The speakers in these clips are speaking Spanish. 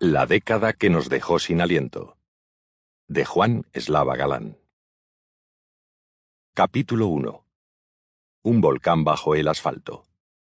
La década que nos dejó sin aliento. De Juan Eslava Galán. Capítulo 1. Un volcán bajo el asfalto.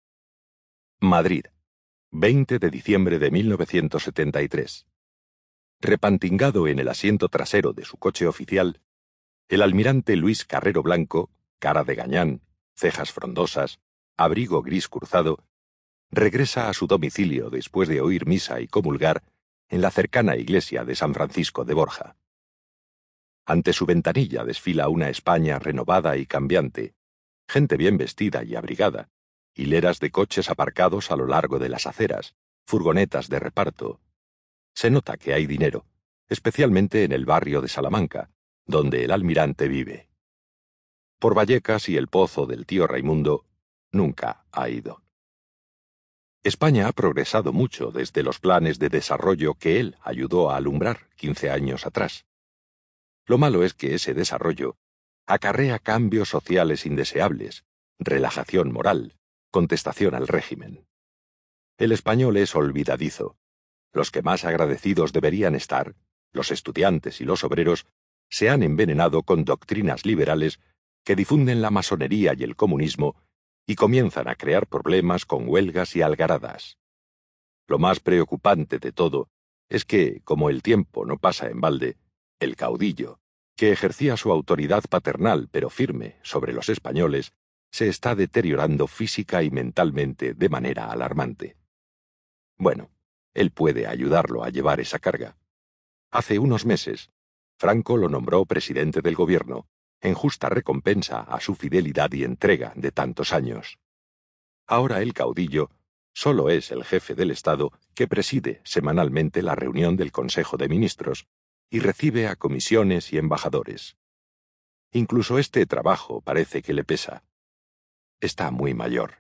Madrid, 20 de diciembre de 1973. Repantingado en el asiento trasero de su coche oficial, el almirante Luis Carrero Blanco, cara de gañán, cejas frondosas, abrigo gris cruzado, regresa a su domicilio después de oír misa y comulgar en la cercana iglesia de San Francisco de Borja. Ante su ventanilla desfila una España renovada y cambiante, gente bien vestida y abrigada, hileras de coches aparcados a lo largo de las aceras, furgonetas de reparto. Se nota que hay dinero, especialmente en el barrio de Salamanca, donde el almirante vive. Por Vallecas y el Pozo del tío Raimundo, nunca ha ido. España ha progresado mucho desde los planes de desarrollo que él ayudó a alumbrar 15 años atrás. Lo malo es que ese desarrollo acarrea cambios sociales indeseables, relajación moral, contestación al régimen. El español es olvidadizo. Los que más agradecidos deberían estar, los estudiantes y los obreros, se han envenenado con doctrinas liberales que difunden la masonería y el comunismo y comienzan a crear problemas con huelgas y algaradas. Lo más preocupante de todo es que, como el tiempo no pasa en balde, el caudillo, que ejercía su autoridad paternal pero firme sobre los españoles, se está deteriorando física y mentalmente de manera alarmante. Bueno, él puede ayudarlo a llevar esa carga. Hace unos meses, Franco lo nombró presidente del gobierno, en justa recompensa a su fidelidad y entrega de tantos años. Ahora el caudillo solo es el jefe del Estado que preside semanalmente la reunión del Consejo de Ministros y recibe a comisiones y embajadores. Incluso este trabajo parece que le pesa. Está muy mayor.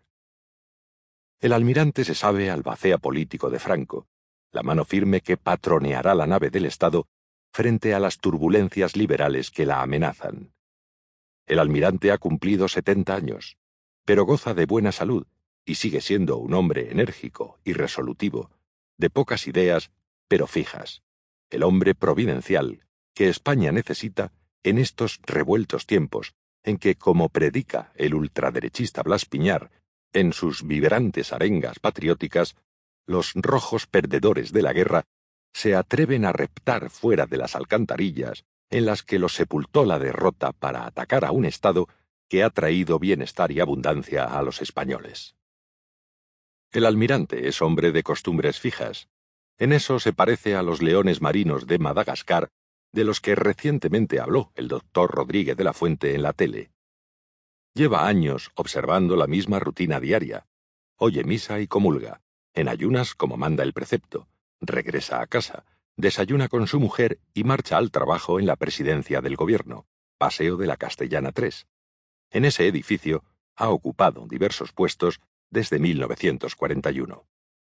El almirante se sabe albacea político de Franco, la mano firme que patroneará la nave del Estado frente a las turbulencias liberales que la amenazan. El almirante ha cumplido 70 años, pero goza de buena salud y sigue siendo un hombre enérgico y resolutivo, de pocas ideas, pero fijas. El hombre providencial que España necesita en estos revueltos tiempos en que, como predica el ultraderechista Blas Piñar en sus vibrantes arengas patrióticas, los rojos perdedores de la guerra se atreven a reptar fuera de las alcantarillas en las que los sepultó la derrota para atacar a un Estado que ha traído bienestar y abundancia a los españoles. El almirante es hombre de costumbres fijas. En eso se parece a los leones marinos de Madagascar, de los que recientemente habló el doctor Rodríguez de la Fuente en la tele. Lleva años observando la misma rutina diaria. Oye misa y comulga, en ayunas como manda el precepto, regresa a casa, desayuna con su mujer y marcha al trabajo en la presidencia del gobierno, Paseo de la Castellana 3. En ese edificio ha ocupado diversos puestos desde 1941.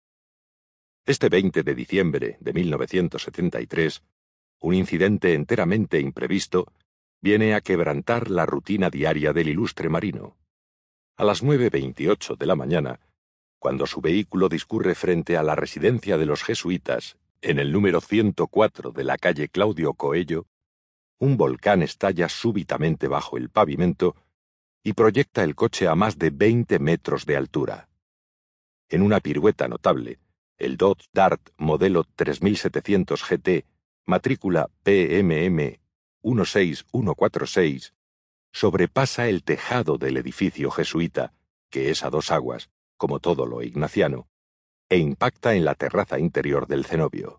Este 20 de diciembre de 1973, un incidente enteramente imprevisto viene a quebrantar la rutina diaria del ilustre marino. A las 9:28 de la mañana, cuando su vehículo discurre frente a la residencia de los jesuitas, en el número 104 de la calle Claudio Coello, un volcán estalla súbitamente bajo el pavimento y proyecta el coche a más de 20 metros de altura. En una pirueta notable, el Dodge Dart modelo 3700 GT, matrícula PMM 16146, sobrepasa el tejado del edificio jesuita, que es a dos aguas, como todo lo ignaciano, e impacta en la terraza interior del cenobio.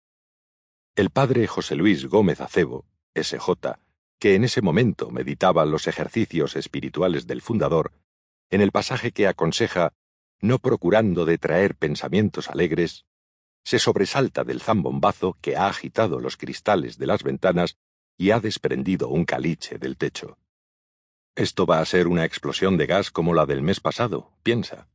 El padre José Luis Gómez Acebo, S.J., que en ese momento meditaba los ejercicios espirituales del fundador, en el pasaje que aconseja no procurando de traer pensamientos alegres, se sobresalta del zambombazo que ha agitado los cristales de las ventanas y ha desprendido un caliche del techo. Esto va a ser una explosión de gas como la del mes pasado, piensa.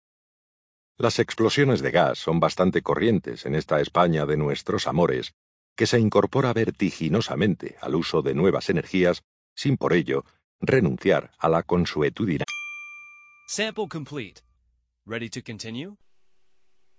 Las explosiones de gas son bastante corrientes en esta España de nuestros amores, que se incorpora vertiginosamente al uso de nuevas energías, sin por ello renunciar a la consuetudinaria. Sample complete. Ready to continue?